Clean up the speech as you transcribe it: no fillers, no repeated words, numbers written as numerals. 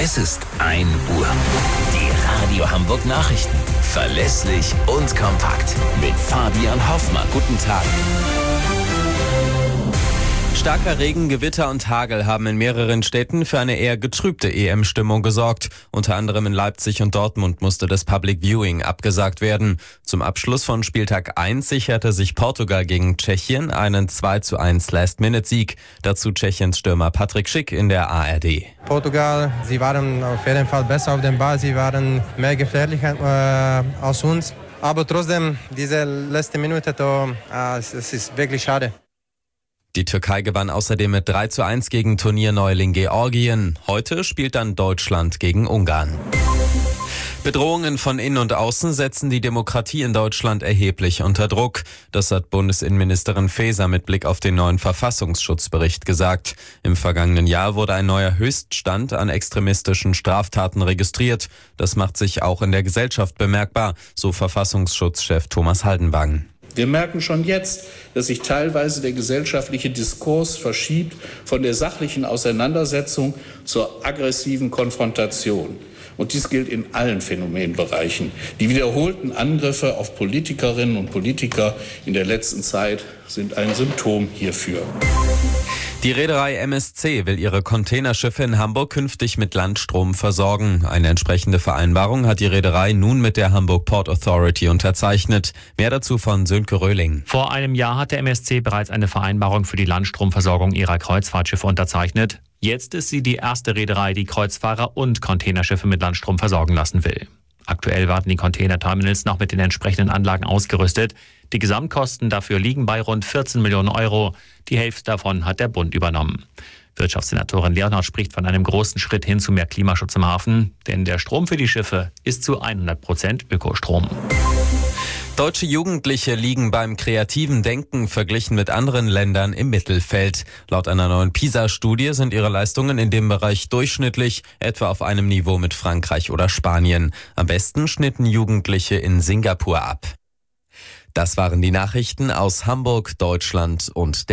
Es ist 1 Uhr. Die Radio Hamburg Nachrichten. Verlässlich und kompakt. Mit Fabian Hoffmann. Guten Tag. Starker Regen, Gewitter und Hagel haben in mehreren Städten für eine eher getrübte EM-Stimmung gesorgt. Unter anderem in Leipzig und Dortmund musste das Public Viewing abgesagt werden. Zum Abschluss von Spieltag 1 sicherte sich Portugal gegen Tschechien einen 2:1 Last-Minute-Sieg. Dazu Tschechiens Stürmer Patrick Schick in der ARD. Portugal, sie waren auf jeden Fall besser auf dem Ball, sie waren mehr gefährlich als uns. Aber trotzdem, diese letzte Minute, es ist wirklich schade. Die Türkei gewann außerdem mit 3:1 gegen Turnierneuling Georgien. Heute spielt dann Deutschland gegen Ungarn. Bedrohungen von innen und außen setzen die Demokratie in Deutschland erheblich unter Druck. Das hat Bundesinnenministerin Faeser mit Blick auf den neuen Verfassungsschutzbericht gesagt. Im vergangenen Jahr wurde ein neuer Höchststand an extremistischen Straftaten registriert. Das macht sich auch in der Gesellschaft bemerkbar, so Verfassungsschutzchef Thomas Haldenwang. Wir merken schon jetzt, dass sich teilweise der gesellschaftliche Diskurs verschiebt von der sachlichen Auseinandersetzung zur aggressiven Konfrontation. Und dies gilt in allen Phänomenbereichen. Die wiederholten Angriffe auf Politikerinnen und Politiker in der letzten Zeit sind ein Symptom hierfür. Die Reederei MSC will ihre Containerschiffe in Hamburg künftig mit Landstrom versorgen. Eine entsprechende Vereinbarung hat die Reederei nun mit der Hamburg Port Authority unterzeichnet. Mehr dazu von Sönke Röhling. Vor einem Jahr hat der MSC bereits eine Vereinbarung für die Landstromversorgung ihrer Kreuzfahrtschiffe unterzeichnet. Jetzt ist sie die erste Reederei, die Kreuzfahrer und Containerschiffe mit Landstrom versorgen lassen will. Aktuell werden die Containerterminals noch mit den entsprechenden Anlagen ausgerüstet. Die Gesamtkosten dafür liegen bei rund 14 Millionen Euro. Die Hälfte davon hat der Bund übernommen. Wirtschaftssenatorin Leonhardt spricht von einem großen Schritt hin zu mehr Klimaschutz im Hafen, denn der Strom für die Schiffe ist zu 100% Ökostrom. Deutsche Jugendliche liegen beim kreativen Denken verglichen mit anderen Ländern im Mittelfeld. Laut einer neuen PISA-Studie sind ihre Leistungen in dem Bereich durchschnittlich, etwa auf einem Niveau mit Frankreich oder Spanien. Am besten schnitten Jugendliche in Singapur ab. Das waren die Nachrichten aus Hamburg, Deutschland und der